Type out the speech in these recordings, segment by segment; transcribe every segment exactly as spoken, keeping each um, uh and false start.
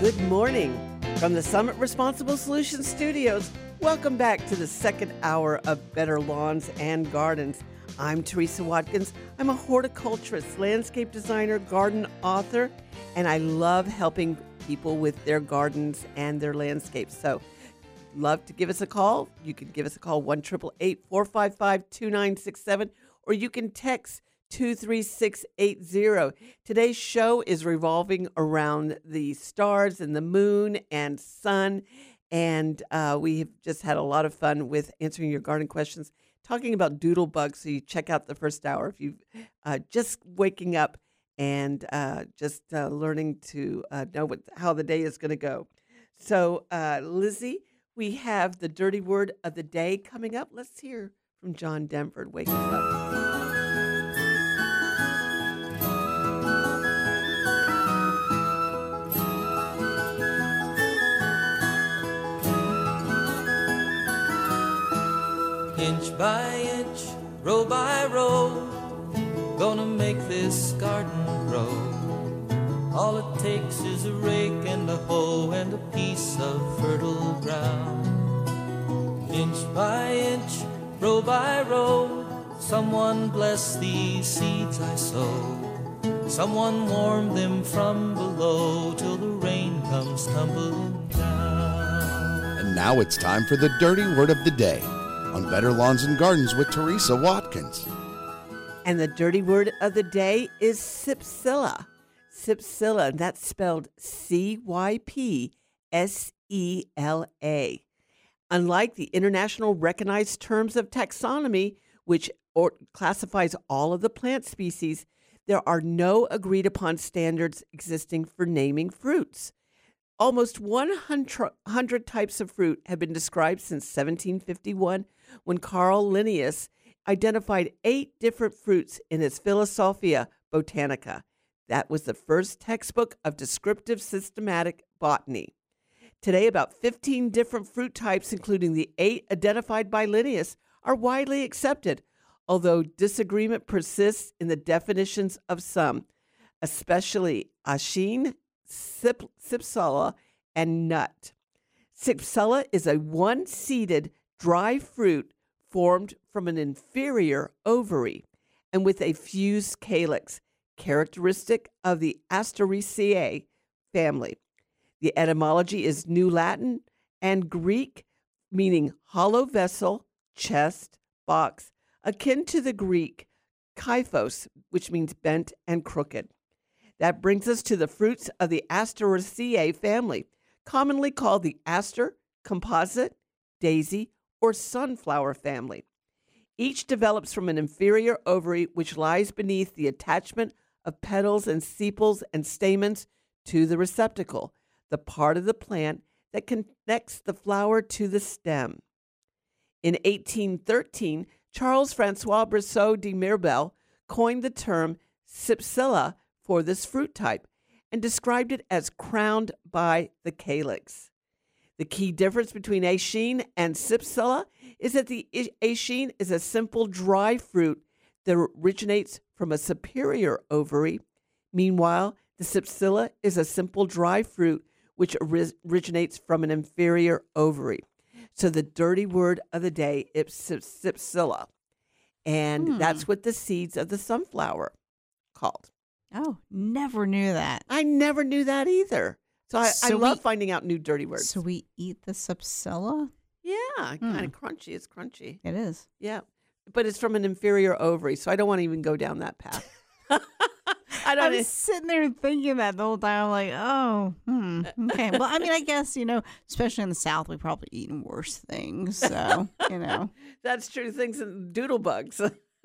Good morning. From the Summit Responsible Solutions Studios, welcome back to the second hour of Better Lawns and Gardens. I'm Teresa Watkins. I'm a horticulturist, landscape designer, garden author, and I love helping people with their gardens and their landscapes. So love to give us a call. You can give us a call, one eight eight eight, four five five, two nine six seven, or you can text two three six eight zero. Today's show is revolving around the stars and the moon and sun, and uh, we have just had a lot of fun with answering your garden questions, talking about doodle bugs. So you check out the first hour if you've uh, just waking up and uh, just uh, learning to uh, know what, how the day is going to go. So, uh, Lizzie, we have the dirty word of the day coming up. Let's hear from John Denford. Wake us up. Inch by inch, row by row, gonna make this garden grow. All it takes is a rake and a hoe and a piece of fertile ground. Inch by inch, row by row, someone bless these seeds I sow. Someone warm them from below till the rain comes tumbling down. And now it's time for the dirty word of the day on Better Lawns and Gardens with Teresa Watkins. And the dirty word of the day is Cypsela. Cypsela, and that's spelled C Y P S E L A. Unlike the international recognized terms of taxonomy, which or classifies all of the plant species, there are no agreed upon standards existing for naming fruits. Almost one hundred types of fruit have been described since seventeen fifty-one, when Carl Linnaeus identified eight different fruits in his Philosophia Botanica. That was the first textbook of descriptive systematic botany. Today, about fifteen different fruit types, including the eight identified by Linnaeus, are widely accepted, although disagreement persists in the definitions of some, especially achene, Cyp- Cypsela, and nut. Cypsela is a one-seeded dry fruit formed from an inferior ovary and with a fused calyx, characteristic of the Asteraceae family. The etymology is New Latin and Greek, meaning hollow vessel, chest, box, akin to the Greek kyphos, which means bent and crooked. That brings us to the fruits of the Asteraceae family, commonly called the aster, composite, daisy, or sunflower family. Each develops from an inferior ovary which lies beneath the attachment of petals and sepals and stamens to the receptacle, the part of the plant that connects the flower to the stem. In eighteen thirteen, Charles Francois Brissot de Mirbel coined the term Cypsela for this fruit type and described it as crowned by the calyx. The key difference between achene and Cypsela is that the achene is a simple dry fruit that originates from a superior ovary. Meanwhile, the Cypsela is a simple dry fruit which ori- originates from an inferior ovary. So the dirty word of the day is Cypsela. And Hmm. that's what the seeds of the sunflower called. Oh, never knew that. I never knew that either. So I, So I love we- finding out new dirty words. So we eat the Cypsela? Yeah, Hmm. kind of crunchy. It's crunchy. It is. Yeah. But it's from an inferior ovary, so I don't want to even go down that path. I I don't was sitting there thinking that the whole time. I'm like, oh, hmm, okay. Well, I mean, I guess, you know, especially in the South, we probably eaten worse things. So, you know. That's true. Things in doodle bugs.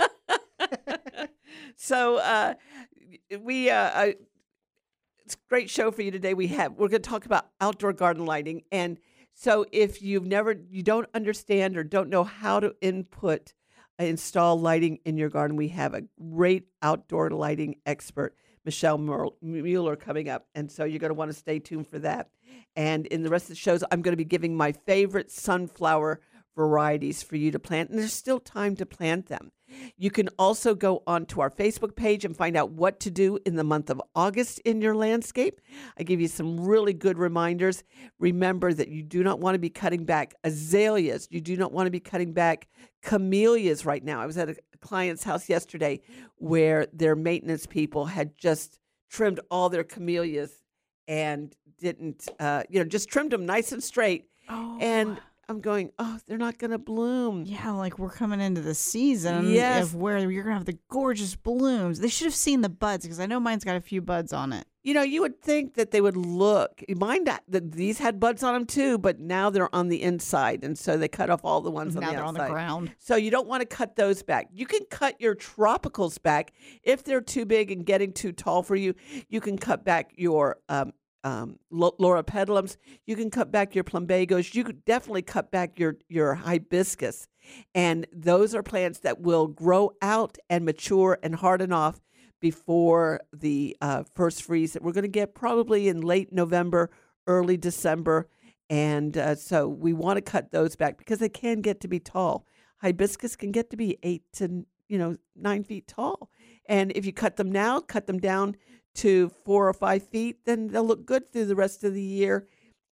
So uh, we uh, uh, it's a great show for you today. We have we're going to talk about outdoor garden lighting, and so if you've never you don't understand or don't know how to input uh, install lighting in your garden, we have a great outdoor lighting expert, Michelle Mueller, coming up, and so you're going to want to stay tuned for that. And in the rest of the shows, I'm going to be giving my favorite sunflower varieties for you to plant, and there's still time to plant them. You can also go onto our Facebook page and find out what to do in the month of August in your landscape. I give you some really good reminders. Remember that you do not want to be cutting back azaleas. You do not want to be cutting back camellias right now. I was at a client's house yesterday where their maintenance people had just trimmed all their camellias and didn't, uh, you know, just trimmed them nice and straight. Oh. And I'm going, oh, they're not going to bloom. Yeah, like we're coming into the season Yes. of where you're going to have the gorgeous blooms. They should have seen the buds because I know mine's got a few buds on it. You know, you would think that they would look. Mine, that that these had buds on them too, but now they're on the inside, and so they cut off all the ones Now on the they're outside. on the ground. So you don't want to cut those back. You can cut your tropicals back if they're too big and getting too tall for you. You can cut back your um, um, Laura pedalums. You can cut back your plumbagos. You could definitely cut back your your hibiscus, and those are plants that will grow out and mature and harden off before the uh, first freeze that we're going to get probably in late November, early December. And uh, so we want to cut those back because they can get to be tall. Hibiscus can get to be eight to, you know, nine feet tall. And if you cut them now, cut them down to four or five feet, then they'll look good through the rest of the year.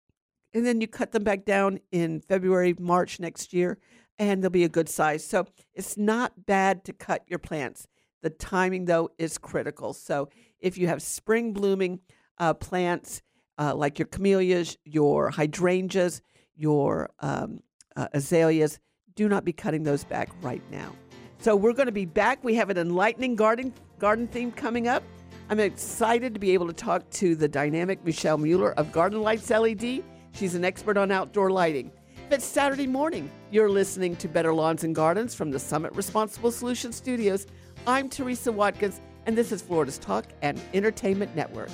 And then you cut them back down in February, March next year, and they'll be a good size. So it's not bad to cut your plants. The timing, though, is critical. So if you have spring blooming uh, plants uh, like your camellias, your hydrangeas, your um, uh, azaleas, do not be cutting those back right now. So we're going to be back. We have an enlightening garden garden theme coming up. I'm excited to be able to talk to the dynamic Michelle Mueller of Garden Lights L E D. She's an expert on outdoor lighting. If it's Saturday morning, you're listening to Better Lawns and Gardens from the Summit Responsible Solutions Studios. I'm Teresa Watkins, and this is Florida's Talk and Entertainment Network.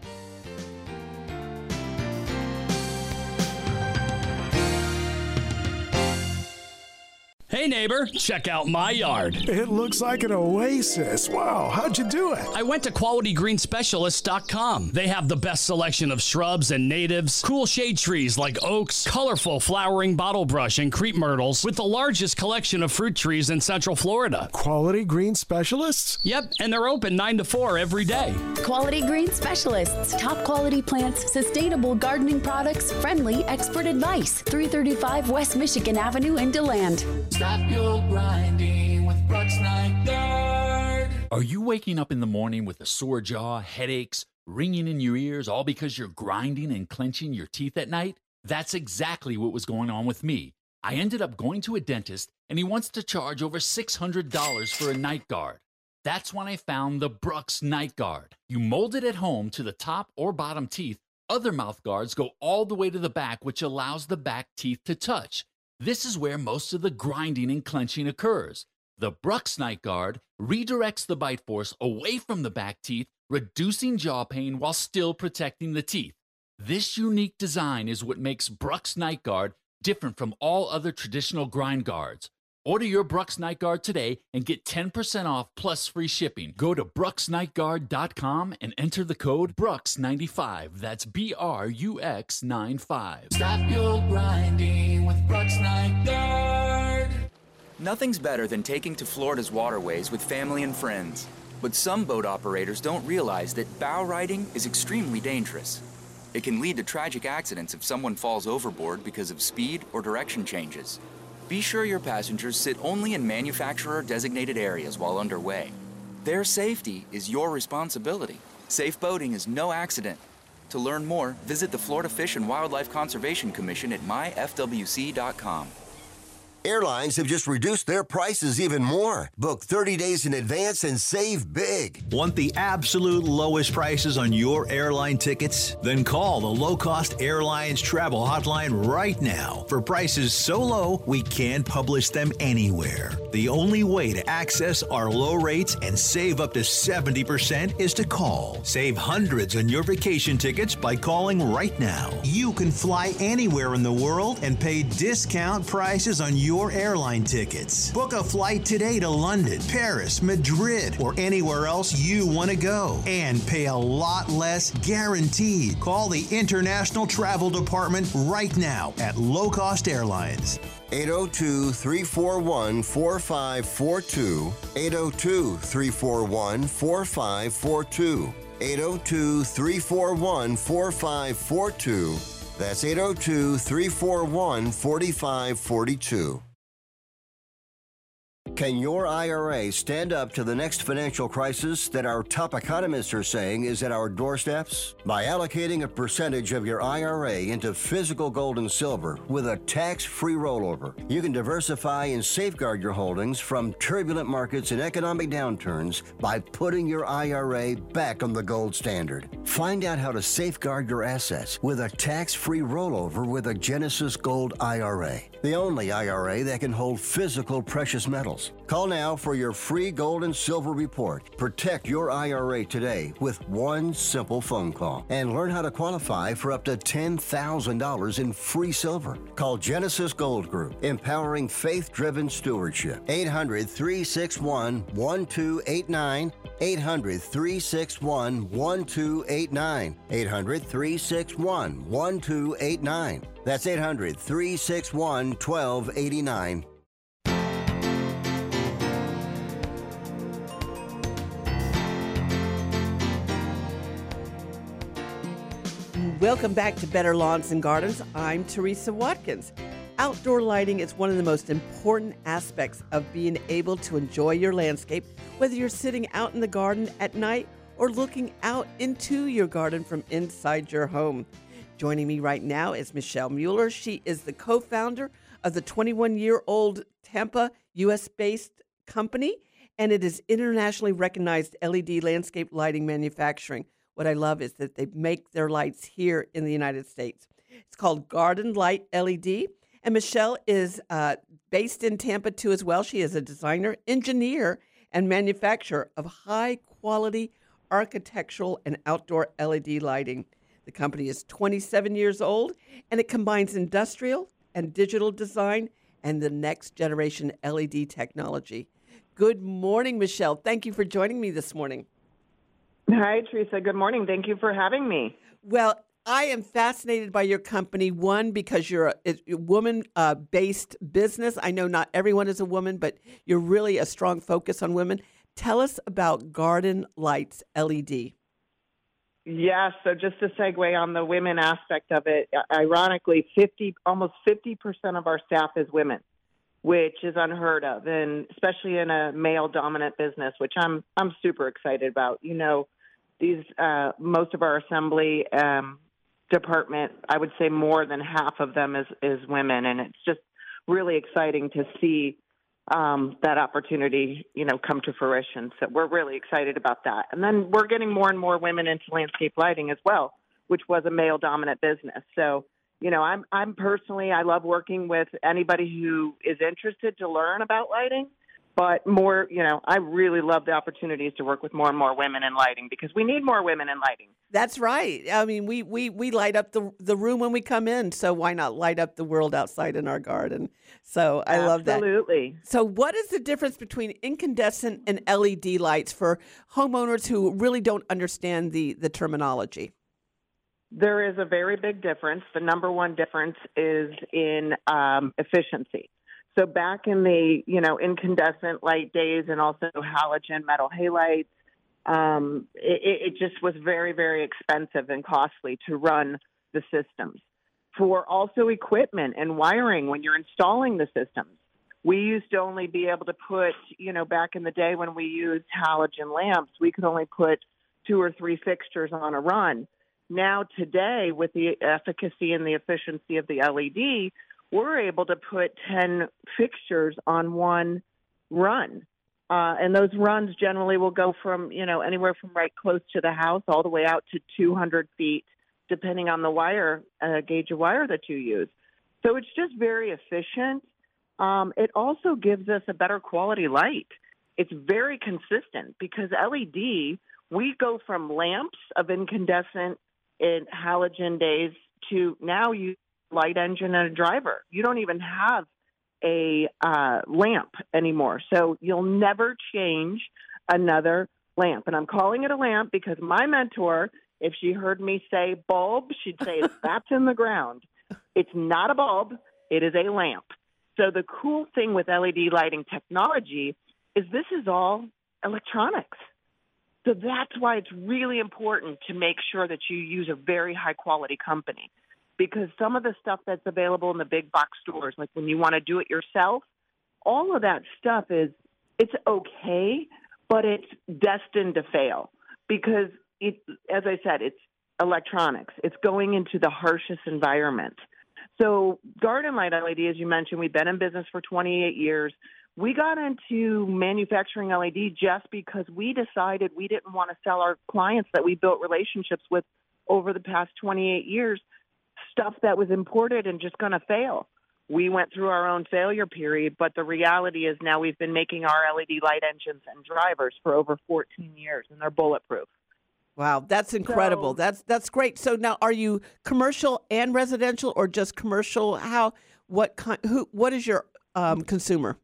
Hey neighbor, check out my yard. It looks like an oasis. Wow, how'd you do it? I went to quality green specialist dot com. They have the best selection of shrubs and natives, cool shade trees like oaks, colorful flowering bottlebrush and crepe myrtles, with the largest collection of fruit trees in Central Florida. Quality Green Specialists? Yep, and they're open nine to four every day. Quality Green Specialists. Top quality plants, sustainable gardening products, friendly expert advice. three thirty-five West Michigan Avenue in DeLand. Stop your grinding with Brooks Night Guard. Are you waking up in the morning with a sore jaw, headaches, ringing in your ears, all because you're grinding and clenching your teeth at night? That's exactly what was going on with me. I ended up going to a dentist, and he wants to charge over six hundred dollars for a night guard. That's when I found the Brooks Night Guard. You mold it at home to the top or bottom teeth. Other mouth guards go all the way to the back, which allows the back teeth to touch. This is where most of the grinding and clenching occurs. The Brooks Night Guard redirects the bite force away from the back teeth, reducing jaw pain while still protecting the teeth. This unique design is what makes Brooks Night Guard different from all other traditional grind guards. Order your Brooks Night Guard today and get ten percent off plus free shipping. Go to brooks night guard dot com and enter the code Brooks ninety-five. That's B R U X ninety-five. Stop your grinding with Brooks Night Guard. Nothing's better than taking to Florida's waterways with family and friends. But some boat operators don't realize that bow riding is extremely dangerous. It can lead to tragic accidents if someone falls overboard because of speed or direction changes. Be sure your passengers sit only in manufacturer-designated areas while underway. Their safety is your responsibility. Safe boating is no accident. To learn more, visit the Florida Fish and Wildlife Conservation Commission at my f w c dot com. Airlines have just reduced their prices even more. Book thirty days in advance and save big. Want the absolute lowest prices on your airline tickets? Then call the Low Cost Airlines Travel Hotline right now for prices so low we can't publish them anywhere. The only way to access our low rates and save up to seventy percent is to call. Save hundreds on your vacation tickets by calling right now. You can fly anywhere in the world and pay discount prices on your Your airline tickets. Book a flight today to London, Paris, Madrid, or anywhere else you want to go and pay a lot less guaranteed. Call the International Travel Department right now at Low Cost Airlines. eight oh two, three four one, four five four two, eight oh two, three four one, four five four two, eight oh two, three four one, four five four two. That's eight oh two, three four one, four five four two. Can your I R A stand up to the next financial crisis that our top economists are saying is at our doorsteps? By allocating a percentage of your I R A into physical gold and silver with a tax-free rollover, you can diversify and safeguard your holdings from turbulent markets and economic downturns by putting your I R A back on the gold standard. Find out how to safeguard your assets with a tax-free rollover with a Genesis Gold I R A, the only I R A that can hold physical precious metals. Call now for your free gold and silver report. Protect your I R A today with one simple phone call and learn how to qualify for up to ten thousand dollars in free silver. Call Genesis Gold Group, empowering faith-driven stewardship. eight hundred, three six one, one two eight nine. eight hundred, three six one, one two eight nine. eight hundred, three six one, one two eight nine. That's eight hundred, three six one, one two eight nine. Welcome back to Better Lawns and Gardens. I'm Teresa Watkins. Outdoor lighting is one of the most important aspects of being able to enjoy your landscape, whether you're sitting out in the garden at night or looking out into your garden from inside your home. Joining me right now is Michelle Mueller. She is the co-founder of the twenty-one-year-old Tampa, U S-based company, and it is internationally recognized L E D landscape lighting manufacturing. What I love is that they make their lights here in the United States. It's called Garden Light L E D. And Michelle is uh, based in Tampa, too, as well. She is a designer, engineer, and manufacturer of high-quality architectural and outdoor L E D lighting. The company is twenty-seven years old, and it combines industrial and digital design and the next generation L E D technology. Good morning, Michelle. Thank you for joining me this morning. Hi, Teresa. Good morning. Thank you for having me. Well, I am fascinated by your company, one, because you're a, a woman-based uh, business. I know not everyone is a woman, but you're really a strong focus on women. Tell us about Garden Lights L E D. Yes, so just to segue on the women aspect of it, ironically, fifty, almost fifty percent of our staff is women, which is unheard of, and especially in a male-dominant business, which I'm I'm super excited about. You know, these uh, most of our assembly um, department, I would say more than half of them is, is women, and it's just really exciting to see um, that opportunity, you know, come to fruition. So we're really excited about that. And then we're getting more and more women into landscape lighting as well, which was a male-dominant business. So, you know, I'm I'm personally, I love working with anybody who is interested to learn about lighting. But more, you know, I really love the opportunities to work with more and more women in lighting because we need more women in lighting. That's right. I mean, we we, we light up the the room when we come in, so why not light up the world outside in our garden? So I love that. Absolutely. So what is the difference between incandescent and L E D lights for homeowners who really don't understand the, the terminology? There is a very big difference. The number one difference is in um, efficiency. So back in the, you know, incandescent light days and also halogen metal halides, um, it, it just was very, very expensive and costly to run the systems. For also equipment and wiring when you're installing the systems, we used to only be able to put, you know, back in the day when we used halogen lamps, we could only put two or three fixtures on a run. Now today, with the efficacy and the efficiency of the L E D, we're able to put ten fixtures on one run. Uh, and those runs generally will go from, you know, anywhere from right close to the house all the way out to two hundred feet, depending on the wire, uh, gauge of wire that you use. So it's just very efficient. Um, it also gives us a better quality light. It's very consistent because L E D, we go from lamps of incandescent in halogen days to now you light engine and a driver. You don't even have a uh, lamp anymore. So you'll never change another lamp. And I'm calling it a lamp because my mentor, if she heard me say bulb, she'd say it's that's in the ground. It's not a bulb. It is a lamp. So the cool thing with L E D lighting technology is this is all electronics. So that's why it's really important to make sure that you use a very high-quality company, because some of the stuff that's available in the big box stores, like when you want to do it yourself, all of that stuff is, it's okay, but it's destined to fail because, it, as I said, it's electronics. It's going into the harshest environment. So Garden Light L E D, as you mentioned, we've been in business for twenty-eight years. We got into manufacturing L E D just because we decided we didn't want to sell our clients that we built relationships with over the past twenty-eight years stuff that was imported and just going to fail. We went through our own failure period, but the reality is now we've been making our L E D light engines and drivers for over fourteen years, and they're bulletproof. Wow, that's incredible. So, that's that's great. So now, are you commercial and residential, or just commercial? How? What kind? Who? What is your um, consumer?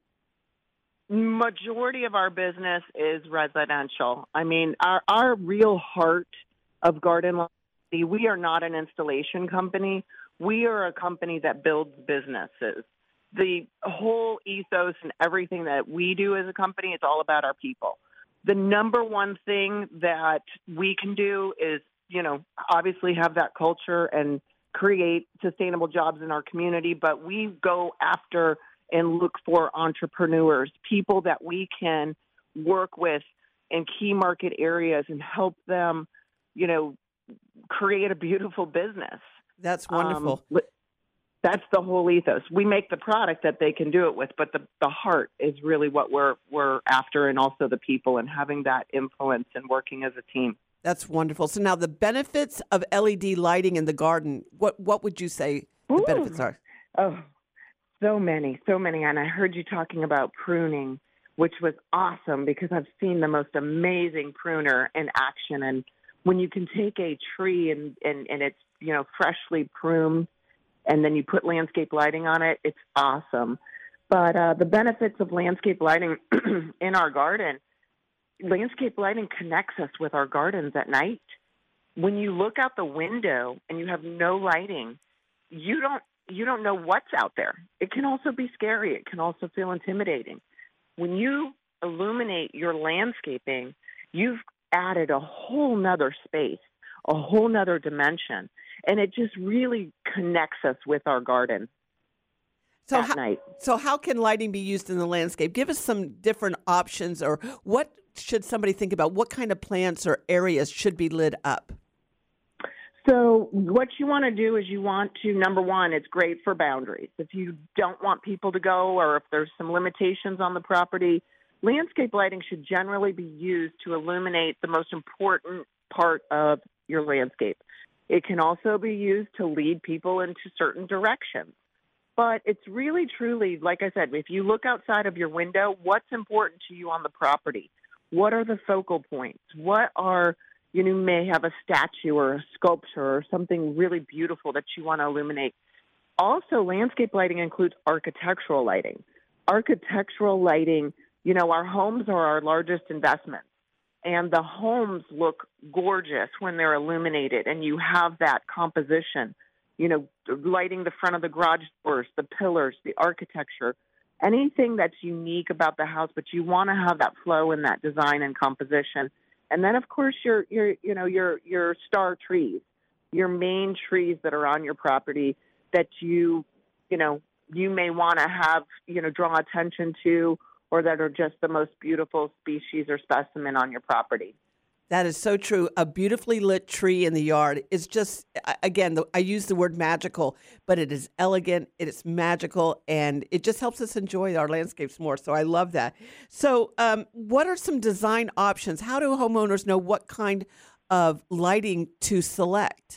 Majority of our business is residential. I mean, our our real heart of Garden Light, we are not an installation company. We are a company that builds businesses. The whole ethos and everything that we do as a company, it's all about our people. The number one thing that we can do is, you know, obviously have that culture and create sustainable jobs in our community, but we go after and look for entrepreneurs, people that we can work with in key market areas and help them, you know, create a beautiful business. That's wonderful. Um, That's the whole ethos. We make the product that they can do it with, but the, the heart is really what we're we're after, and also the people and having that influence and working as a team. That's wonderful. So now the benefits of L E D lighting in the garden, what what would you say the Ooh. benefits are? Oh, so many, so many. And I heard you talking about pruning, which was awesome because I've seen the most amazing pruner in action. And when you can take a tree and, and, and it's, you know, freshly pruned, and then you put landscape lighting on it, it's awesome. But uh, the benefits of landscape lighting in our garden, landscape lighting connects us with our gardens at night. When you look out the window and you have no lighting, you don't you don't know what's out there. It can also be scary. It can also feel intimidating. When you illuminate your landscaping, you've added a whole nother space, a whole nother dimension. And it just really connects us with our garden so at how, night. So how can lighting be used in the landscape? Give us some different options, or what should somebody think about? What kind of plants or areas should be lit up? So what you want to do is you want to, number one, it's great for boundaries. If you don't want people to go, or if there's some limitations on the property, landscape lighting should generally be used to illuminate the most important part of your landscape. It can also be used to lead people into certain directions. But it's really, truly, like I said, if you look outside of your window, what's important to you on the property? What are the focal points? What are, you know, you may have a statue or a sculpture or something really beautiful that you want to illuminate. Also, landscape lighting includes architectural lighting. Architectural lighting, you know, our homes are our largest investment. And the homes look gorgeous when they're illuminated, and you have that composition, you know, lighting the front of the garage doors, the pillars, the architecture, anything that's unique about the house, but you want to have that flow and that design and composition. And then, of course, your, your, you know, your, your star trees, your main trees that are on your property that you, you know, you may want to have, you know, draw attention to, or that are just the most beautiful species or specimen on your property. That is so true. A beautifully lit tree in the yard is just, again, the, I use the word magical, but it is elegant, it is magical, and it just helps us enjoy our landscapes more. So I love that. So um, what are some design options? How do homeowners know what kind of lighting to select?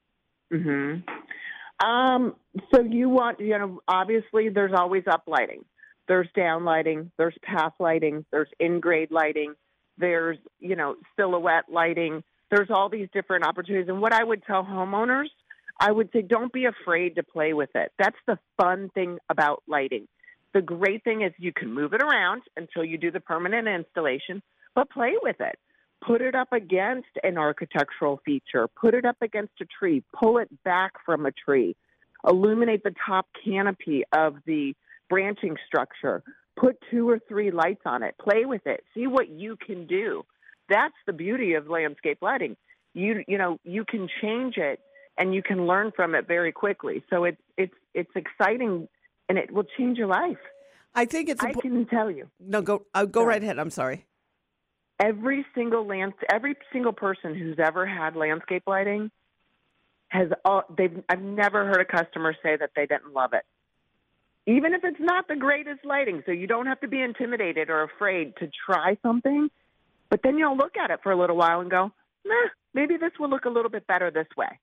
Mm-hmm. Um, so you want, you know, obviously there's always up lighting. There's down lighting, there's path lighting, there's in-grade lighting, there's, you know, silhouette lighting. There's all these different opportunities. And what I would tell homeowners, I would say don't be afraid to play with it. That's the fun thing about lighting. The great thing is you can move it around until you do the permanent installation, but play with it. Put it up against an architectural feature. Put it up against a tree. Pull it back from a tree. Illuminate the top canopy of the branching structure. Put two or three lights on it. Play with it. See what you can do. That's the beauty of landscape lighting. You you know you can change it and you can learn from it very quickly. So it's it's it's exciting, and it will change your life. I think it's. I impo- can tell you. No, go uh, go Sorry. right ahead. I'm sorry. Every single land, every single person who's ever had landscape lighting has. All, they've. I've never heard a customer say that they didn't love it, even if it's not the greatest lighting. So you don't have to be intimidated or afraid to try something. But then you'll look at it for a little while and go, nah, maybe this will look a little bit better this way.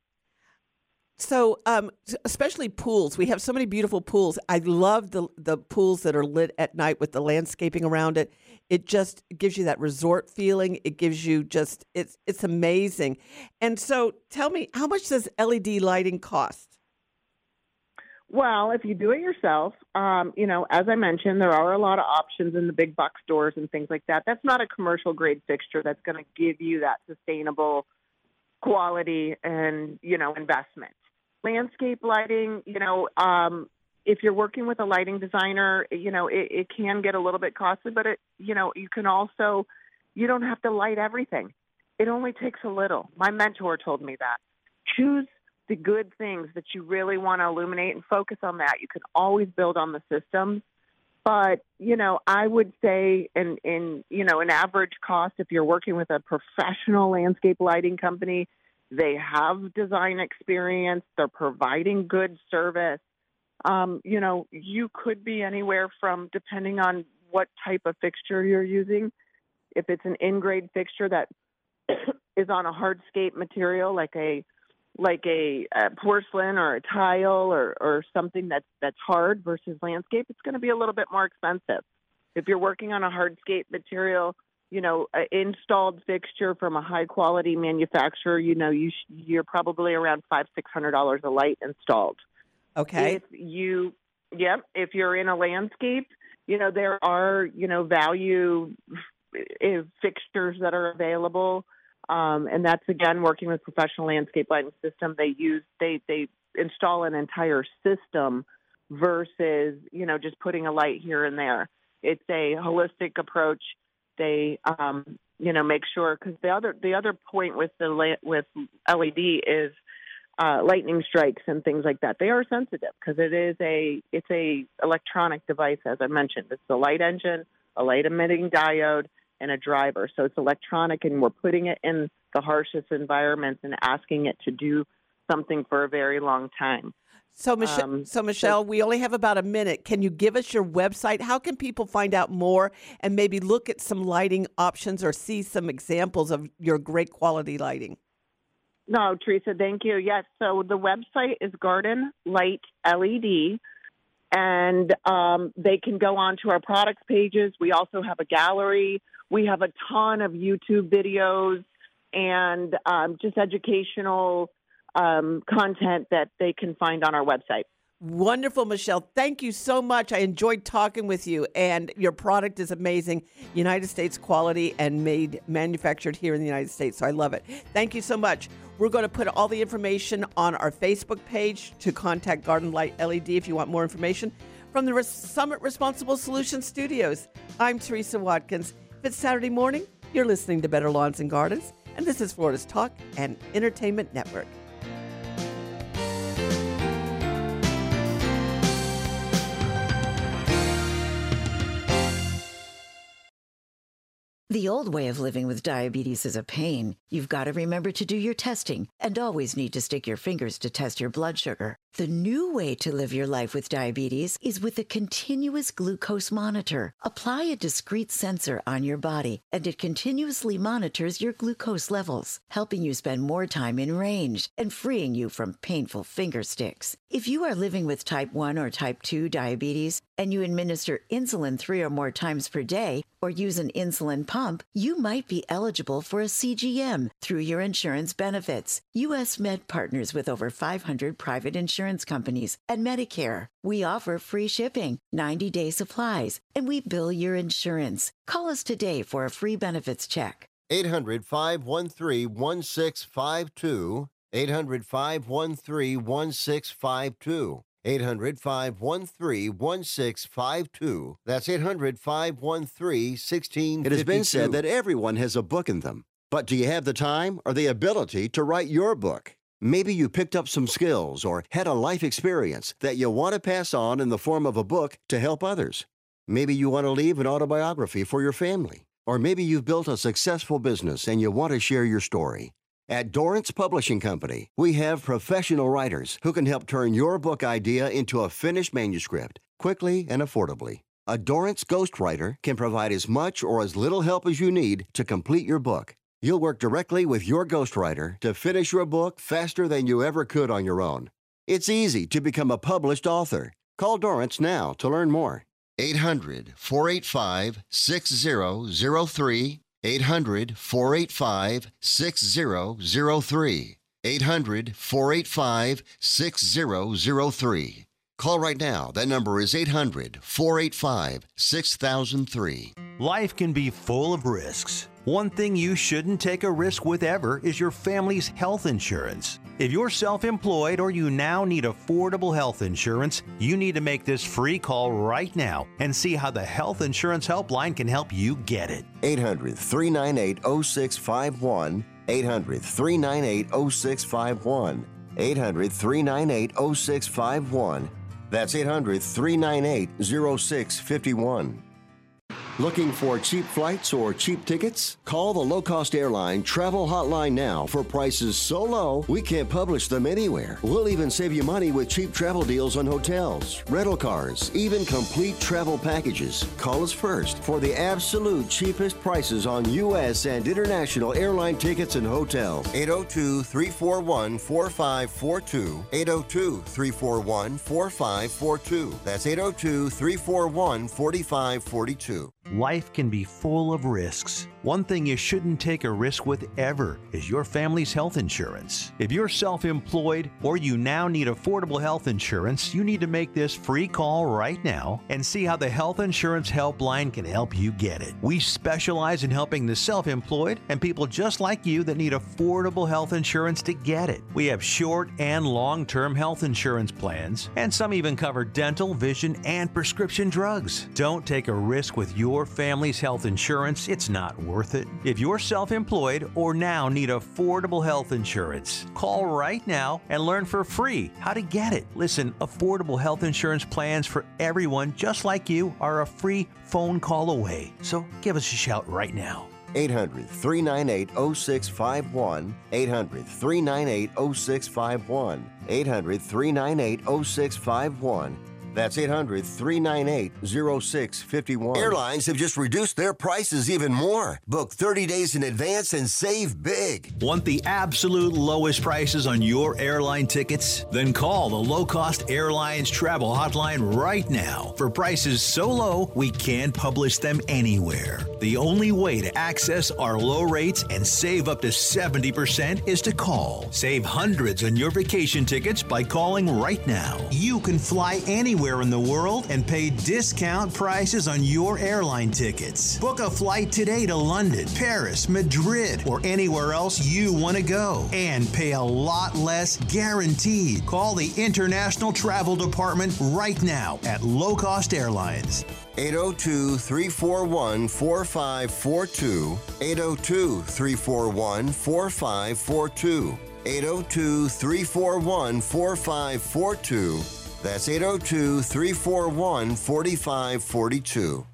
So, um, especially pools. We have so many beautiful pools. I love the the pools that are lit at night with the landscaping around it. It just gives you that resort feeling. It gives you just, it's it's amazing. And so tell me, how much does L E D lighting cost? Well, if you do it yourself, um, you know, as I mentioned, there are a lot of options in the big box stores and things like that. That's not a commercial grade fixture that's going to give you that sustainable quality and, you know, investment. Landscape lighting, you know, um, if you're working with a lighting designer, you know, it, it can get a little bit costly, but it, you know, you can also, you don't have to light everything. It only takes a little. My mentor told me that. Choose the good things that you really want to illuminate and focus on that. You can always build on the systems. But, you know, I would say in, in, you know, an average cost, if you're working with a professional landscape lighting company, they have design experience, they're providing good service. Um, you know, you could be anywhere from, depending on what type of fixture you're using, if it's an in-grade fixture that is on a hardscape material like a like a, a porcelain or a tile or, or something that's that's hard versus landscape, it's going to be a little bit more expensive. If you're working on a hardscape material, you know, an installed fixture from a high quality manufacturer, you know, you sh- you're probably around five six hundred dollars a light installed. Okay. If you, yep, if you're in a landscape, you know, there are, you know, value uh, fixtures that are available. Um, and that's, again, working with professional landscape lighting system. They use, they, they install an entire system versus, you know, just putting a light here and there. It's a holistic approach. They, um, you know, make sure, because the other, the other point with the, la- with L E D is, Uh, lightning strikes and things like that. They are sensitive because it is a it's a electronic device, as I mentioned. It's a light engine, a light emitting diode, and a driver. So it's electronic, and we're putting it in the harshest environments and asking it to do something for a very long time. So, Mich- Um, so Michelle, we only have about a minute. Can you give us your website? How can people find out more and maybe look at some lighting options or see some examples of your great quality lighting? No, Teresa, thank you. Yes, so the website is Garden Light L E D, and um, they can go on to our products pages. We also have a gallery. We have a ton of YouTube videos and um, just educational um, content that they can find on our website. Wonderful, Michelle. Thank you so much. I enjoyed talking with you, and your product is amazing. United States quality and made, manufactured here in the United States. So I love it. Thank you so much. We're going to put all the information on our Facebook page to contact Garden Light L E D if you want more information. From the Res- Summit Responsible Solutions Studios, I'm Teresa Watkins. If it's Saturday morning, you're listening to Better Lawns and Gardens, and this is Florida's Talk and Entertainment Network. The old way of living with diabetes is a pain. You've got to remember to do your testing and always need to stick your fingers to test your blood sugar. The new way to live your life with diabetes is with a continuous glucose monitor. Apply a discrete sensor on your body, and it continuously monitors your glucose levels, helping you spend more time in range and freeing you from painful finger sticks. If you are living with type one or type two diabetes and you administer insulin three or more times per day or use an insulin pump, you might be eligible for a C G M through your insurance benefits. U S Med partners with over five hundred private insurance companies and Medicare. We offer free shipping, ninety-day supplies, and we bill your insurance. Call us today for a free benefits check. eight hundred, five one three, one six five two. eight hundred, five one three, one six five two. eight hundred, five one three, one six five two. That's eight hundred, five one three, one six five two. It has been said that everyone has a book in them. But do you have the time or the ability to write your book? Maybe you picked up some skills or had a life experience that you want to pass on in the form of a book to help others. Maybe you want to leave an autobiography for your family. Or maybe you've built a successful business and you want to share your story. At Dorrance Publishing Company, we have professional writers who can help turn your book idea into a finished manuscript quickly and affordably. A Dorrance ghostwriter can provide as much or as little help as you need to complete your book. You'll work directly with your ghostwriter to finish your book faster than you ever could on your own. It's easy to become a published author. Call Dorrance now to learn more. eight hundred, four eight five, six zero zero three. eight hundred, four eight five, six zero zero three. eight hundred, four eight five, six zero zero three. Call right now. That number is eight hundred, four eight five, six thousand three. Life can be full of risks. One thing you shouldn't take a risk with ever is your family's health insurance. If you're self-employed or you now need affordable health insurance, you need to make this free call right now and see how the Health Insurance Helpline can help you get it. eight hundred, three nine eight, oh six five one. eight hundred, three nine eight, oh six five one. eight hundred, three nine eight, oh six five one. That's eight hundred, three nine eight, oh six five one. Looking for cheap flights or cheap tickets? Call the low-cost airline travel hotline now for prices so low we can't publish them anywhere. We'll even save you money with cheap travel deals on hotels, rental cars, even complete travel packages. Call us first for the absolute cheapest prices on U S and international airline tickets and hotels. eight oh two, three four one, four five four two. eight oh two, three four one, four five four two. That's eight oh two, three four one, four five four two. Life can be full of risks. One thing you shouldn't take a risk with ever is your family's health insurance. If you're self-employed or you now need affordable health insurance, you need to make this free call right now and see how the Health Insurance Helpline can help you get it. We specialize in helping the self-employed and people just like you that need affordable health insurance to get it. We have short and long-term health insurance plans, and some even cover dental, vision, and prescription drugs. Don't take a risk with your family's health insurance. It's not worth it. If you're self-employed or now need affordable health insurance, call right now and learn for free how to get it. Listen, affordable health insurance plans for everyone just like you are a free phone call away. So give us a shout right now. eight hundred, three nine eight, oh six five one. eight hundred, three nine eight, oh six five one. eight hundred, three nine eight, oh six five one. That's eight hundred, three nine eight, oh six five one. Airlines have just reduced their prices even more. Book thirty days in advance and save big. Want the absolute lowest prices on your airline tickets? Then call the Low Cost Airlines Travel Hotline right now for prices so low we can't publish them anywhere. The only way to access our low rates and save up to seventy percent is to call. Save hundreds on your vacation tickets by calling right now. You can fly anywhere in the world and pay discount prices on your airline tickets. Book a flight today to London, Paris, Madrid, or anywhere else you want to go and pay a lot less guaranteed. Call the International Travel Department right now at Low Cost Airlines. eight oh two, three four one, four five four two. eight oh two, three four one, four five four two. eight oh two, three four one, four five four two. That's eight oh two, three four one, four five four two.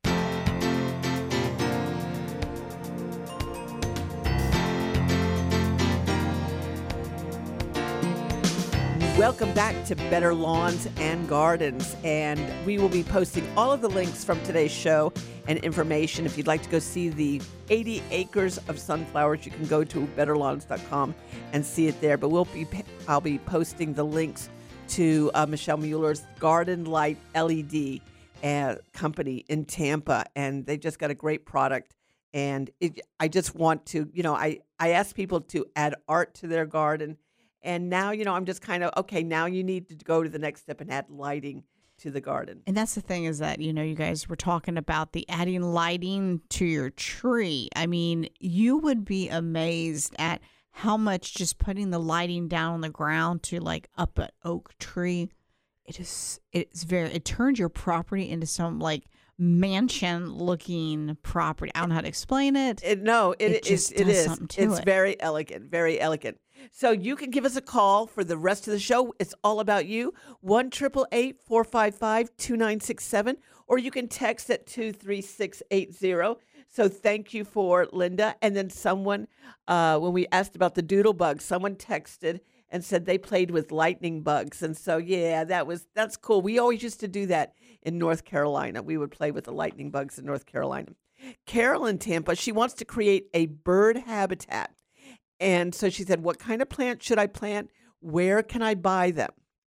Welcome back to Better Lawns and Gardens, and we will be posting all of the links from today's show and information. If you'd like to go see the eighty acres of sunflowers, you can go to better lawns dot com and see it there. But we'll be I'll be posting the links to uh, Michelle Mueller's Garden Light L E D uh, company in Tampa, and they just got a great product. And it, I just want to, you know, I, I ask people to add art to their garden, and now, you know, I'm just kind of, okay, now you need to go to the next step and add lighting to the garden. And that's the thing is that, you know, you guys were talking about the adding lighting to your tree. I mean, you would be amazed at how much just putting the lighting down on the ground to like up an oak tree it is it's very it turns your property into some like mansion looking property. I don't know how to explain it. It no, it, it it just is. It does is. something to It's it. very elegant. Very elegant. So you can give us a call for the rest of the show. It's all about you. One triple eight four five five two nine six seven, or you can text at two three six eight zero. So thank you for Linda. And then someone, uh, when we asked about the doodle bug, someone texted and said they played with lightning bugs. And so, yeah, that was that's cool. We always used to do that in North Carolina. We would play with the lightning bugs in North Carolina. Carol in Tampa, she wants to create a bird habitat. And so she said, what kind of plant should I plant? Where can I buy them?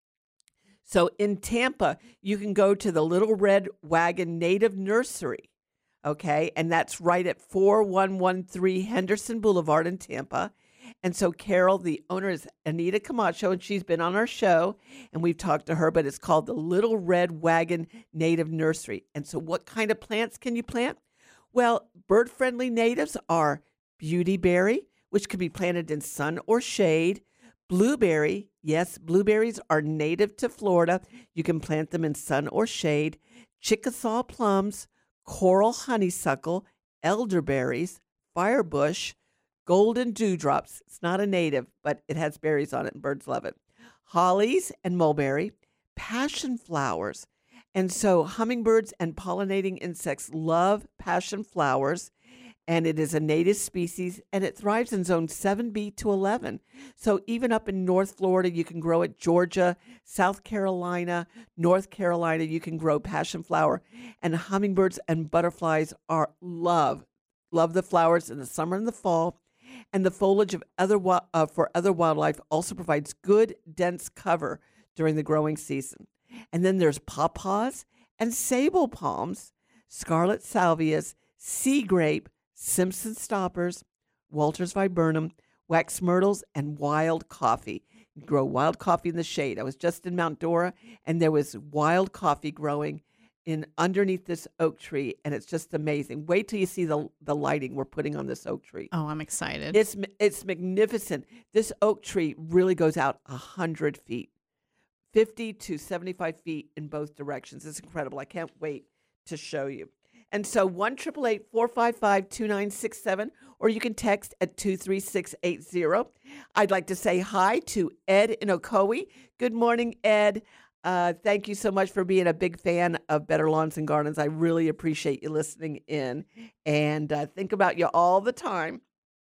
So in Tampa, you can go to the Little Red Wagon Native Nursery. Okay, and that's right at four one one three Henderson Boulevard in Tampa. And so Carol, the owner, is Anita Camacho, and she's been on our show, and we've talked to her, but it's called the Little Red Wagon Native Nursery. And so what kind of plants can you plant? Well, bird-friendly natives are beautyberry, which can be planted in sun or shade. Blueberry, yes, blueberries are native to Florida. You can plant them in sun or shade. Chickasaw plums, coral honeysuckle, elderberries, firebush, golden dewdrops. It's not a native, but it has berries on it, and birds love it. Hollies and mulberry, passion flowers. And so hummingbirds and pollinating insects love passion flowers, and it is a native species, and it thrives in zone seven B to eleven. So even up in North Florida, you can grow it. Georgia, South Carolina, North Carolina, you can grow passion flower. And hummingbirds and butterflies are love, love the flowers in the summer and the fall. And the foliage of other wi- uh, for other wildlife also provides good, dense cover during the growing season. And then there's pawpaws and sable palms, scarlet salvias, sea grape, Simpson stoppers, Walters viburnum, wax myrtles, and wild coffee. You grow wild coffee in the shade. I was just in Mount Dora, and there was wild coffee growing in underneath this oak tree, and it's just amazing. Wait till you see the the lighting we're putting on this oak tree. Oh, I'm excited. It's it's magnificent. This oak tree really goes out a hundred feet, fifty to seventy-five feet in both directions. It's incredible. I can't wait to show you. And so one triple eight four five five two nine six seven, or you can text at two three six eight zero. I'd like to say hi to Ed in Ocoee. Good morning, Ed. Uh, thank you so much for being a big fan of Better Lawns and Gardens. I really appreciate you listening in, and uh, think about you all the time.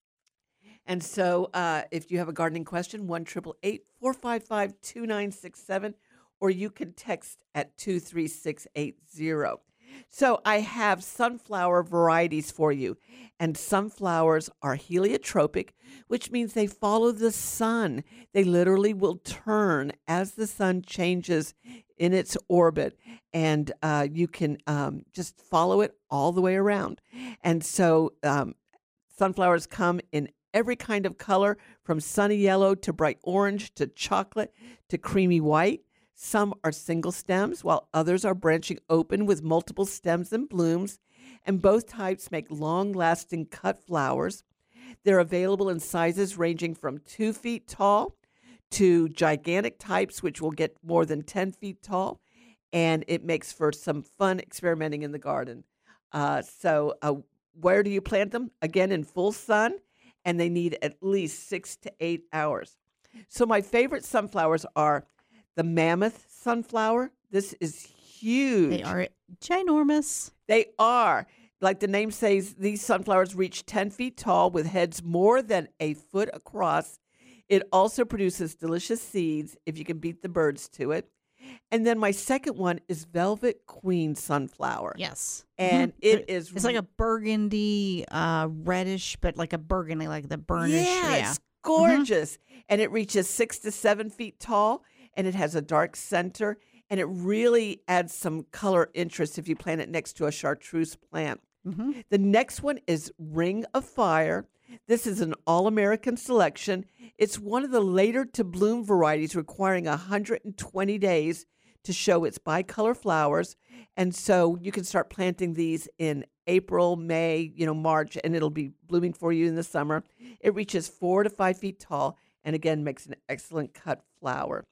And so uh, if you have a gardening question, one triple eight four five five two nine six seven, or you can text at two three six eight zero. So I have sunflower varieties for you, and sunflowers are heliotropic, which means they follow the sun. They literally will turn as the sun changes in its orbit, and uh, you can um, just follow it all the way around. And so um, sunflowers come in every kind of color, from sunny yellow to bright orange to chocolate to creamy white. Some are single stems, while others are branching open with multiple stems and blooms, and both types make long-lasting cut flowers. They're available in sizes ranging from two feet tall to gigantic types, which will get more than ten feet tall, and it makes for some fun experimenting in the garden. Uh, so uh, where do you plant them? Again, in full sun, and they need at least six to eight hours. So my favorite sunflowers are the mammoth sunflower. This is huge. They are ginormous. They are. Like the name says, these sunflowers reach ten feet tall with heads more than a foot across. It also produces delicious seeds if you can beat the birds to it. And then my second one is Velvet Queen sunflower. Yes. And Mhm. it is... It's like a burgundy, uh, reddish, but like a burgundy, like the burnish. Yeah, Yeah. it's gorgeous. And it reaches six to seven feet tall, and it has a dark center, and it really adds some color interest if you plant it next to a chartreuse plant. Mm-hmm. The next one is Ring of Fire. This is an all-American selection. It's one of the later to bloom varieties, requiring one hundred twenty days to show its bicolor flowers. And so you can start planting these in April, May, you know, March, and it'll be blooming for you in the summer. It reaches four to five feet tall, and again, makes an excellent cut flower.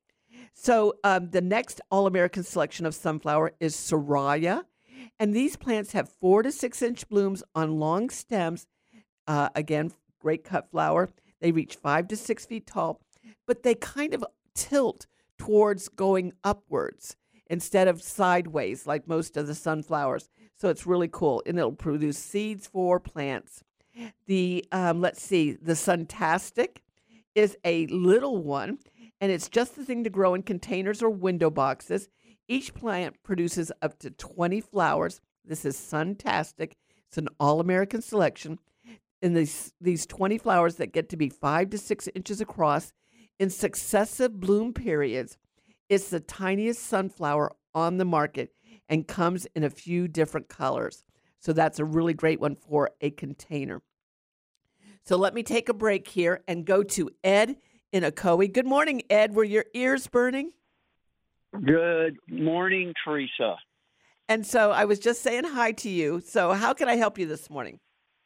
So um, the next All-American selection of sunflower is Soraya. And these plants have four to six inch blooms on long stems. Uh, again, great cut flower. They reach five to six feet tall, but they kind of tilt towards going upwards instead of sideways like most of the sunflowers. So it's really cool, and it'll produce seeds for plants. The, um, let's see, the Suntastic is a little one, and it's just the thing to grow in containers or window boxes. Each plant produces up to twenty flowers. This is Suntastic. It's an all-American selection. And these, these twenty flowers that get to be five to six inches across in successive bloom periods. It's the tiniest sunflower on the market and comes in a few different colors. So that's a really great one for a container. So let me take a break here and go to Ed in Ocoee. Good morning, Ed. Were your ears burning? Good morning, Teresa. And so I was just saying hi to you. So how can I help you this morning?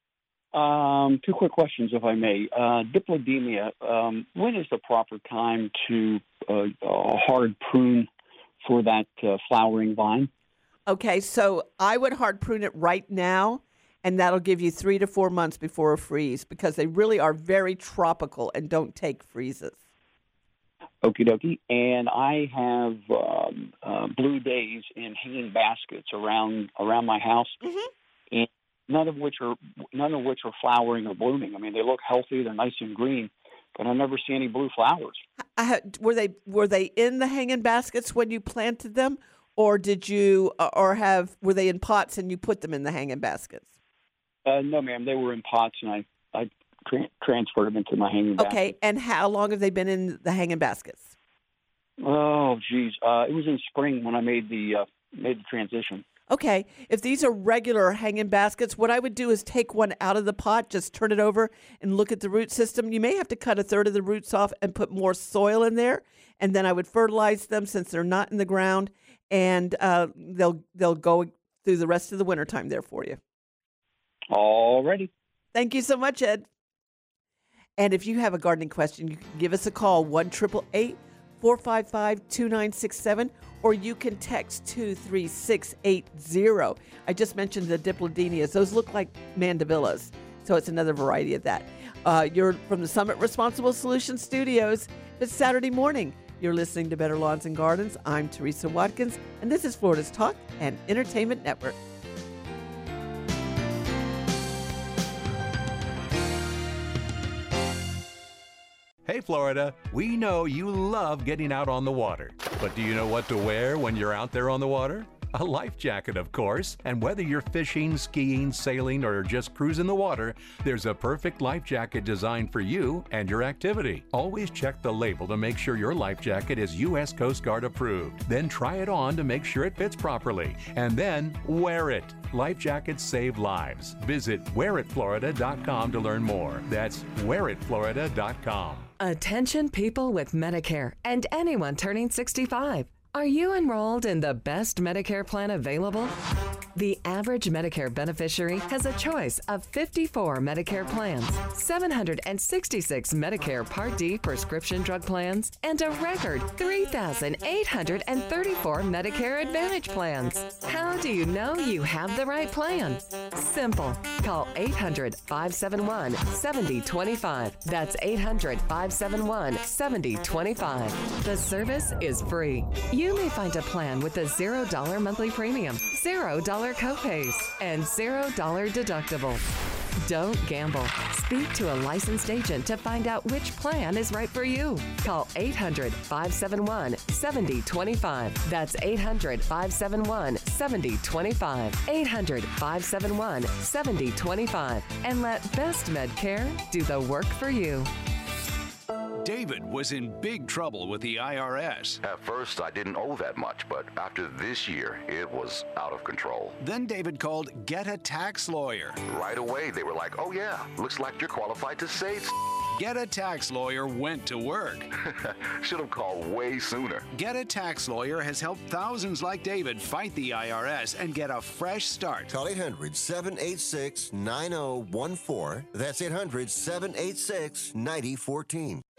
Um, two quick questions, if I may. Uh, Diplodemia, um, when is the proper time to uh, uh, hard prune for that uh, flowering vine? Okay, so I would hard prune it right now, and that'll give you three to four months before a freeze because they really are very tropical and don't take freezes. Okie dokie. And I have um, uh, blue days in hanging baskets around around my house, mm-hmm. and none of which are none of which are flowering or blooming. I mean, they look healthy, they're nice and green, but I never see any blue flowers. I had, were they were they in the hanging baskets when you planted them, or did you or have were they in pots and you put them in the hanging baskets? Uh, no, ma'am. They were in pots, and I I tra- transferred them into my hanging basket. Okay, and how long have they been in the hanging baskets? Oh, geez, uh, it was in spring when I made the uh, made the transition. Okay, if these are regular hanging baskets, what I would do is take one out of the pot, just turn it over and look at the root system. You may have to cut a third of the roots off and put more soil in there, and then I would fertilize them since they're not in the ground, and uh, they'll they'll go through the rest of the wintertime there for you. All righty. Thank you so much, Ed. And if you have a gardening question, you can give us a call, one eight eight eight, four five five, two nine six seven, or you can text two three six eight zero. I just mentioned the Diplodenias. Those look like mandavillas, so it's another variety of that. Uh, you're from the Summit Responsible Solutions Studios. It's Saturday morning. You're listening to Better Lawns and Gardens. I'm Teresa Watkins, and this is Florida's Talk and Entertainment Network. Hey, Florida, we know you love getting out on the water. But do you know what to wear when you're out there on the water? A life jacket, of course. And whether you're fishing, skiing, sailing, or just cruising the water, there's a perfect life jacket designed for you and your activity. Always check the label to make sure your life jacket is U S Coast Guard approved. Then try it on to make sure it fits properly. And then wear it. Life jackets save lives. Visit wear it florida dot com to learn more. That's wear it florida dot com. Attention people with Medicare and anyone turning sixty-five. Are you enrolled in the best Medicare plan available? The average Medicare beneficiary has a choice of fifty-four Medicare plans, seven hundred sixty-six Medicare Part D prescription drug plans, and a record three thousand eight hundred thirty-four Medicare Advantage plans. How do you know you have the right plan? Simple. Call eight hundred, five seven one, seven zero two five. That's eight hundred, five seven one, seven zero two five. The service is free. You may find a plan with a zero dollar monthly premium, zero dollar copays, and zero dollar deductible. Don't gamble. Speak to a licensed agent to find out which plan is right for you. Call eight hundred, five seven one, seven zero two five. That's eight hundred, five seven one, seven zero two five. eight hundred, five seven one, seven zero two five. And let Best Medcare do the work for you. David was in big trouble with the I R S. At first, I didn't owe that much, but after this year, it was out of control. Then David called Get a Tax Lawyer. Right away, they were like, oh yeah, looks like you're qualified to save. Get a Tax Lawyer went to work. Should have called way sooner. Get a Tax Lawyer has helped thousands like David fight the I R S and get a fresh start. Call eight hundred, seven eight six, nine zero one four. That's eight hundred, seven eight six, nine zero one four.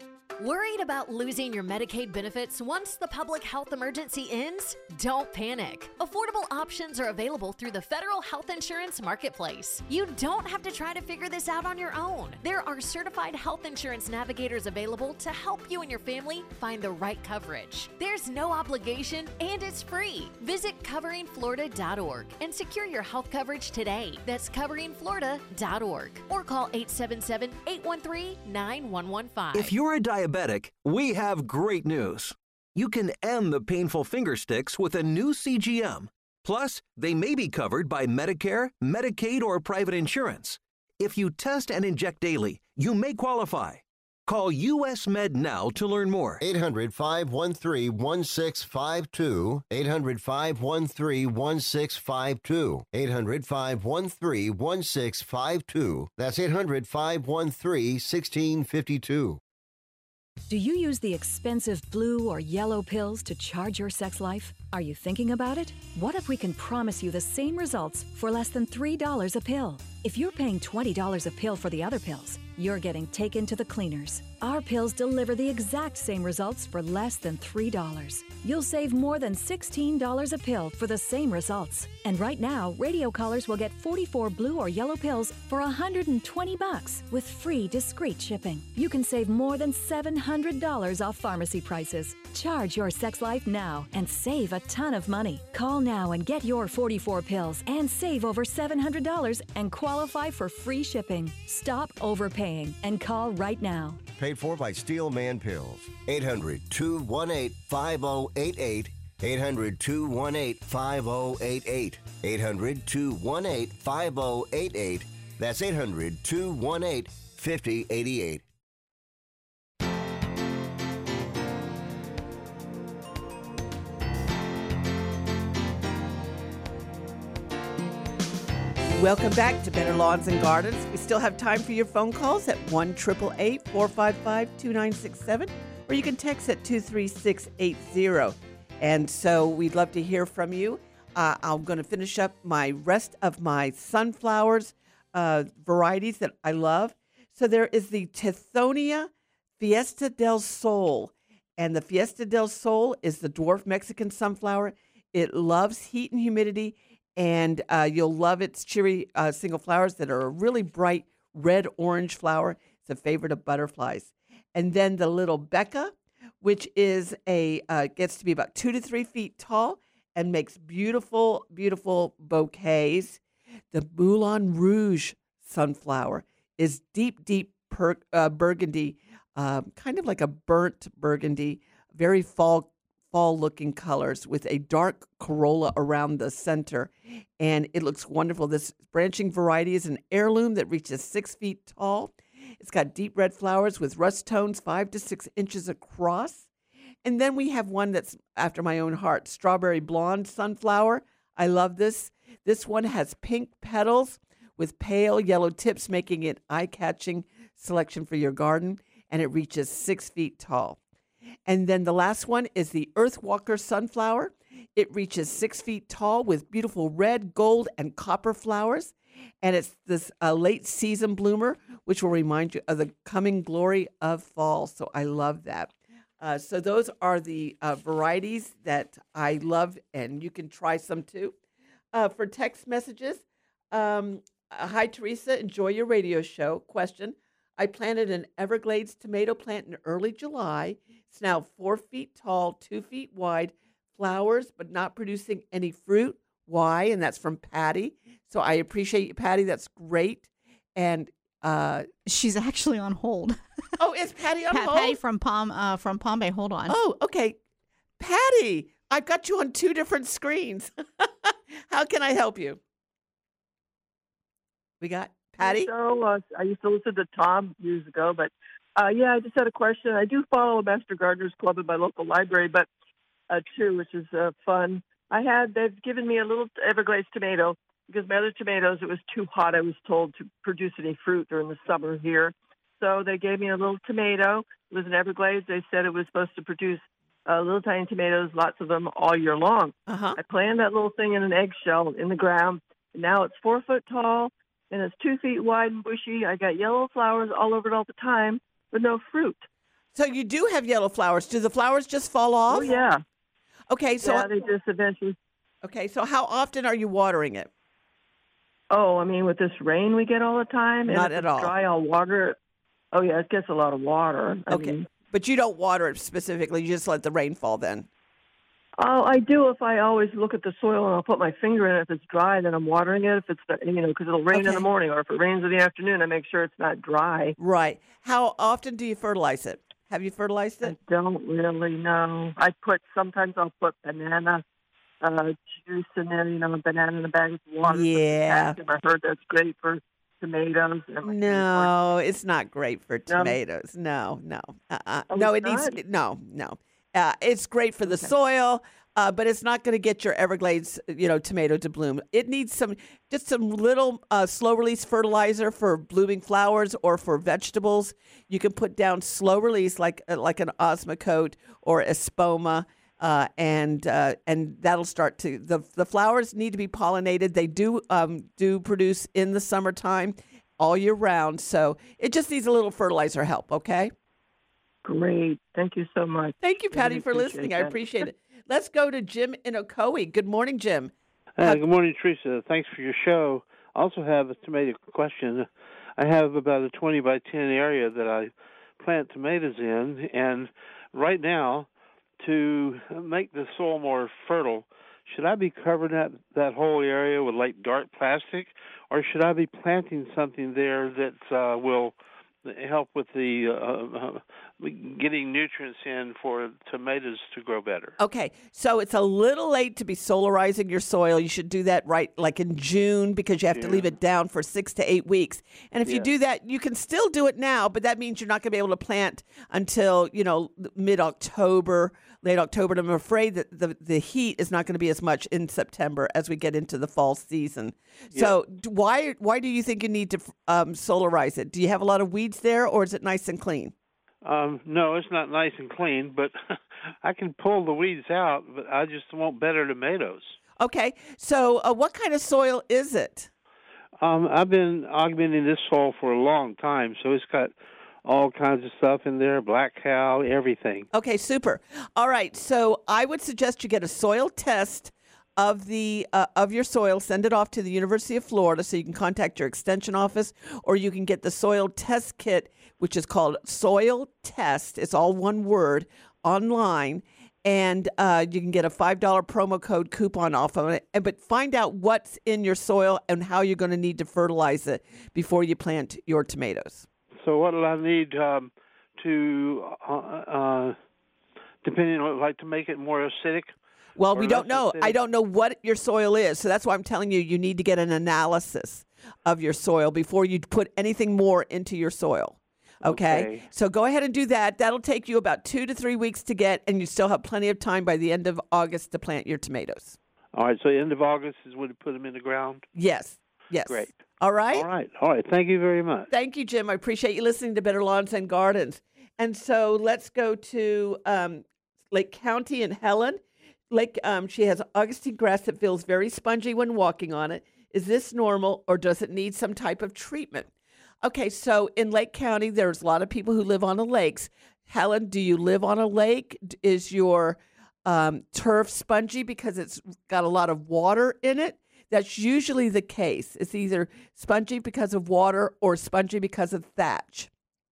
Worried about losing your Medicaid benefits once the public health emergency ends? Don't panic. Affordable options are available through the Federal Health Insurance Marketplace. You don't have to try to figure this out on your own. There are certified health insurance navigators available to help you and your family find the right coverage. There's no obligation and it's free. Visit covering florida dot org and secure your health coverage today. That's covering florida dot org or call eight seven seven, eight one three, nine one one five. If you're a diabetic, we have great news. You can end the painful finger sticks with a new C G M. Plus, they may be covered by Medicare, Medicaid, or private insurance. If you test and inject daily, you may qualify. Call U S Med now to learn more. eight hundred, five one three, one six five two. eight hundred, five one three, one six five two. eight hundred, five one three, one six five two. That's eight hundred, five one three, one six five two. Do you use the expensive blue or yellow pills to charge your sex life? Are you thinking about it? What if we can promise you the same results for less than three dollars a pill? If you're paying twenty dollars a pill for the other pills, you're getting taken to the cleaners. Our pills deliver the exact same results for less than three dollars. You'll save more than sixteen dollars a pill for the same results. And right now, radio callers will get forty-four blue or yellow pills for one hundred twenty bucks with free discreet shipping. You can save more than seven hundred dollars off pharmacy prices. Charge your sex life now and save a ton of money. Call now and get your forty-four pills and save over seven hundred dollars and qualify for free shipping. Stop overpaying and call right now. Paid for by Steel Man Pills. eight hundred, two one eight, five oh eight eight. eight hundred, two one eight, five oh eight eight. eight hundred, two one eight, five oh eight eight. That's eight hundred, two one eight, five oh eight eight. Welcome back to Better Lawns and Gardens. We still have time for your phone calls at one eight eight eight, four five five, two nine six seven, or you can text at two three six eight zero. And so we'd love to hear from you. Uh, I'm going to finish up my rest of my sunflowers uh, varieties that I love. So there is the Tithonia Fiesta del Sol. And the Fiesta del Sol is the dwarf Mexican sunflower. It loves heat and humidity. And uh, you'll love its cheery uh, single flowers that are a really bright red-orange flower. It's a favorite of butterflies. And then the little Becca, which is a uh, gets to be about two to three feet tall and makes beautiful, beautiful bouquets. The Moulin Rouge sunflower is deep, deep per, uh, burgundy, uh, kind of like a burnt burgundy, very fall fall-looking colors with a dark corolla around the center, and it looks wonderful. This branching variety is an heirloom that reaches six feet tall. It's got deep red flowers with rust tones five to six inches across. And then we have one that's after my own heart, Strawberry Blonde Sunflower. I love this. This one has pink petals with pale yellow tips, making it eye-catching selection for your garden, and it reaches six feet tall. And then the last one is the Earthwalker Sunflower. It reaches six feet tall with beautiful red, gold, and copper flowers. And it's this uh, late season bloomer, which will remind you of the coming glory of fall. So I love that. Uh, so those are the uh, varieties that I love, and you can try some too. Uh, for text messages, um, hi, Teresa, enjoy your radio show. Question, I planted an Everglades tomato plant in early July. It's now four feet tall, two feet wide, flowers, but not producing any fruit. Why? And that's from Patty. So I appreciate you, Patty. That's great. And uh, she's actually on hold. Oh, is Patty on Pat, hold? Patty from Palm uh, from Palm Bay. Hold on. Oh, okay. Patty, I've got you on two different screens. How can I help you? We got Patty? So, uh, I used to listen to Tom years ago, but uh, yeah, I just had a question. I do follow Master Gardeners Club in my local library, but uh, too, which is uh, fun. I had, they've given me a little Everglades tomato because my other tomatoes, it was too hot, I was told, to produce any fruit during the summer here. So they gave me a little tomato. It was an Everglades. They said it was supposed to produce uh, little tiny tomatoes, lots of them all year long. Uh-huh. I planted that little thing in an eggshell in the ground. And now it's four foot tall, and it's two feet wide and bushy. I got yellow flowers all over it all the time, but no fruit. So you do have yellow flowers. Do the flowers just fall off? Oh, yeah. Okay, so yeah, they just eventually. Okay, so how often are you watering it? Oh, I mean, with this rain we get all the time, and Not if at it's all. dry, I'll water it. Oh, yeah, it gets a lot of water. I Okay, mean, but you don't water it specifically. You just let the rain fall then. oh, I do if I always look at the soil and I'll put my finger in it. If it's dry, then I'm watering it. If it's, you know, because it'll rain in Okay. the morning, or if it rains in the afternoon, I make sure it's not dry. Right. How often do you fertilize it? Have you fertilized it? I don't really know. I put, sometimes I'll put banana uh, juice in there, you know, a banana in a bag of water. Yeah. I heard that's great for tomatoes. And No, it's not great for tomatoes. No, no, uh-uh. Oh, no. it's It needs not? no, no. Uh, it's great for the soil, uh, but it's not going to get your Everglades, you know, tomato to bloom. It needs some, just some little uh, slow release fertilizer for blooming flowers or for vegetables. You can put down slow release like uh, like an Osmocote or Espoma. Uh, and uh, and that'll start to the the flowers need to be pollinated. They do um, do produce in the summertime, all year round. So it just needs a little fertilizer help. Okay. Great, thank you so much. Thank you, Patty, Really for appreciate listening. I that. appreciate it. Let's go to Jim in Ocoee. Good morning, Jim. Uh, good morning, Teresa. Thanks for your show. I also have a tomato question. I have about a twenty by ten area that I plant tomatoes in, and right now, to make the soil more fertile, should I be covering that, that whole area with like dark plastic, or should I be planting something there that uh, will help with the uh, uh, getting nutrients in for tomatoes to grow better? Okay, so it's a little late to be solarizing your soil. You should do that right like in June because you have to leave it down for six to eight weeks. And if you Yeah. do that, you can still do it now, but that means you're not going to be able to plant until, you know, mid-October, late October. And I'm afraid that the, the heat is not going to be as much in September as we get into the fall season. So d- why why do you think you need to um, solarize it? Do you have a lot of weeds there, or is it nice and clean? Um, no, it's not nice and clean, but I can pull the weeds out, but I just want better tomatoes. Okay, so uh, what kind of soil is it? Um, I've been augmenting this soil for a long time, so it's got all kinds of stuff in there, black cow, everything. Okay, super. All right, so I would suggest you get a soil test of the uh, of your soil, send it off to the University of Florida so you can contact your extension office, or you can get the soil test kit, which is called Soil Test. It's all one word online, and uh, you can get a five dollar promo code coupon off of it. And but find out what's in your soil and how you're going to need to fertilize it before you plant your tomatoes. So what do I need um, to, uh, uh, depending on, like, to make it more acidic? Well, Or we don't less know. I acidic? don't know what your soil is. So that's why I'm telling you, you need to get an analysis of your soil before you put anything more into your soil. Okay? Okay. So go ahead and do that. That'll take you about two to three weeks to get, and you still have plenty of time by the end of August to plant your tomatoes. All right, so the end of August is when you put them in the ground? Yes. Yes. Great. All right? All right. All right. Thank you very much. Thank you, Jim. I appreciate you listening to Better Lawns and Gardens. And so let's go to um, Lake County and Helen. Lake, um, she has Augustine grass that feels very spongy when walking on it. Is this normal, or does it need some type of treatment? Okay, so in Lake County, there's a lot of people who live on the lakes. Helen, do you live on a lake? D- Is your um, turf spongy because it's got a lot of water in it? That's usually the case. It's either spongy because of water or spongy because of thatch.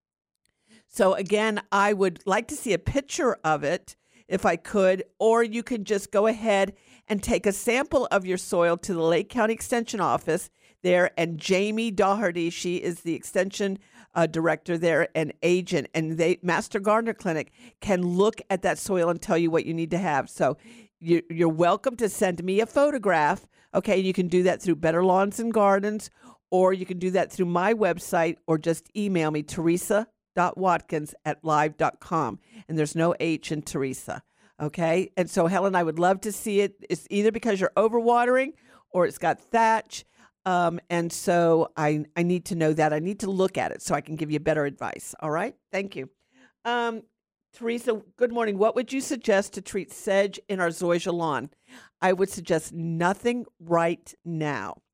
So again, I would like to see a picture of it if I could, or you can just go ahead and take a sample of your soil to the Lake County Extension Office there, and Jamie Doherty, she is the extension uh, director there and agent, and they Master Gardener Clinic can look at that soil and tell you what you need to have. So you, you're welcome to send me a photograph. Okay, you can do that through Better Lawns and Gardens, or you can do that through my website, or just email me, Teresa dot Watkins at live dot com. And there's no H in Teresa. Okay. And so, Helen, I would love to see it. It's either because you're overwatering or it's got thatch. Um, and so I, I need to know that. I need to look at it so I can give you better advice. All right. Thank you. Um, Teresa, good morning. What would you suggest to treat sedge in our zoysia lawn? I would suggest nothing right now.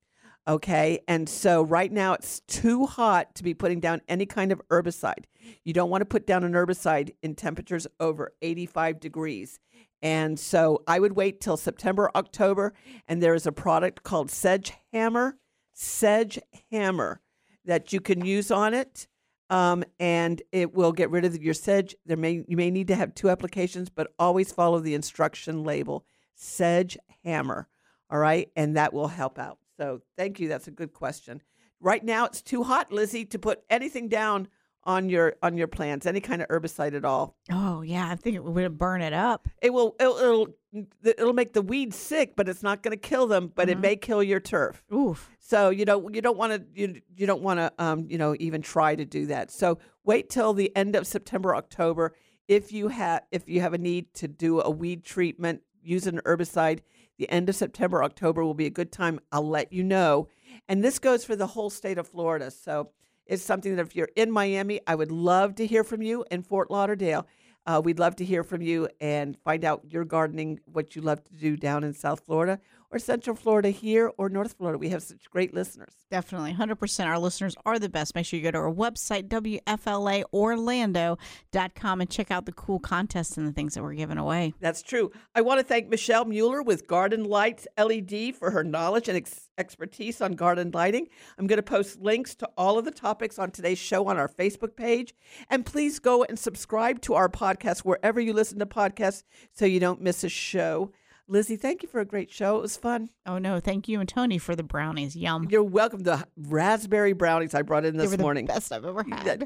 Okay. And so right now it's too hot to be putting down any kind of herbicide. You don't want to put down an herbicide in temperatures over eighty-five degrees. And so I would wait till September, October, and there is a product called Sedge Hammer, Sedge Hammer that you can use on it. Um, and it will get rid of your sedge. There may you may need to have two applications, but always follow the instruction label, Sedge Hammer. All right, and that will help out. So thank you. That's a good question. Right now, it's too hot, Lizzie, to put anything down on your on your plants, any kind of herbicide at all. Oh yeah, I think it would burn it up. It will. It'll it'll, it'll make the weeds sick, but it's not going to kill them. But mm-hmm. it may kill your turf. Oof. So you know you don't want to you you don't want to um you know even try to do that. So wait till the end of September, October. If you have if you have a need to do a weed treatment, use an herbicide. The end of September, October will be a good time. I'll let you know. And this goes for the whole state of Florida. So it's something that if you're in Miami, I would love to hear from you. In Fort Lauderdale, uh, we'd love to hear from you and find out your gardening, what you love to do down in South Florida or Central Florida here or North Florida. We have such great listeners. Definitely. one hundred percent. Our listeners are the best. Make sure you go to our website, W F L A Orlando dot com, and check out the cool contests and the things that we're giving away. That's true. I want to thank Michelle Mueller with Garden Lights L E D for her knowledge and ex- expertise on garden lighting. I'm going to post links to all of the topics on today's show on our Facebook page. And please go and subscribe to our podcast wherever you listen to podcasts so you don't miss a show. Lizzie, thank you for a great show. It was fun. Oh, no. Thank you and Tony for the brownies. Yum. You're welcome. The raspberry brownies I brought in this they were morning. The best I've ever had.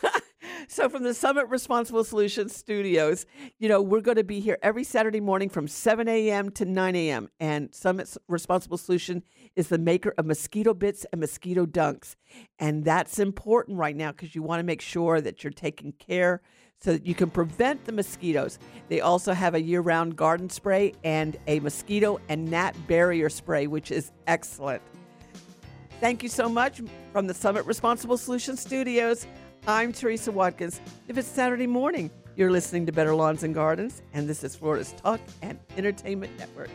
So from the Summit Responsible Solutions studios, you know, we're going to be here every Saturday morning from seven a.m. to nine a.m. And Summit Responsible Solution is the maker of mosquito bits and mosquito dunks. And that's important right now because you want to make sure that you're taking care so that you can prevent the mosquitoes. They also have a year-round garden spray and a mosquito and gnat barrier spray, which is excellent. Thank you so much from the Summit Responsible Solutions studios. I'm Teresa Watkins. If it's Saturday morning, you're listening to Better Lawns and Gardens, and this is Florida's Talk and Entertainment Network.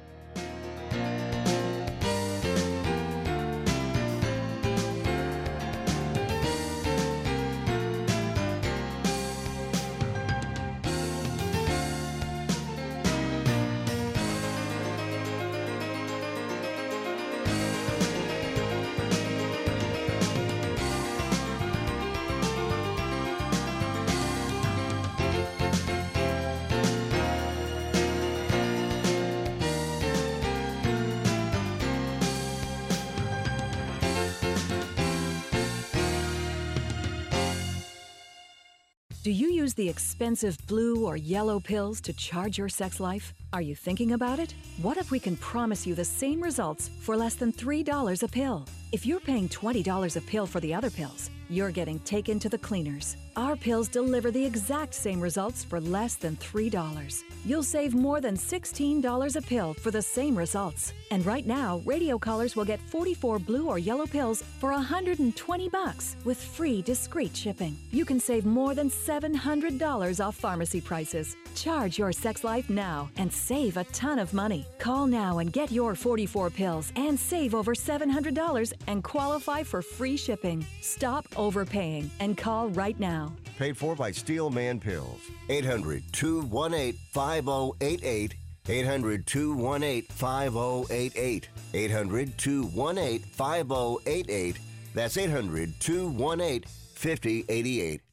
Do you use the expensive blue or yellow pills to charge your sex life? Are you thinking about it? What if we can promise you the same results for less than three dollars a pill? If you're paying twenty dollars a pill for the other pills, you're getting taken to the cleaners. Our pills deliver the exact same results for less than three dollars. You'll save more than sixteen dollars a pill for the same results. And right now, radio callers will get forty-four blue or yellow pills for one hundred twenty bucks with free discreet shipping. You can save more than seven hundred dollars off pharmacy prices. Charge your sex life now and save a ton of money. Call now and get your forty-four pills and save over seven hundred dollars and qualify for free shipping. Stop overpaying and call right now. Paid for by Steel Man Pills. eight hundred, two one eight, five oh eight eight. eight hundred, two one eight, five oh eight eight. eight hundred, two one eight, five oh eight eight. That's eight hundred, two one eight, five oh eight eight.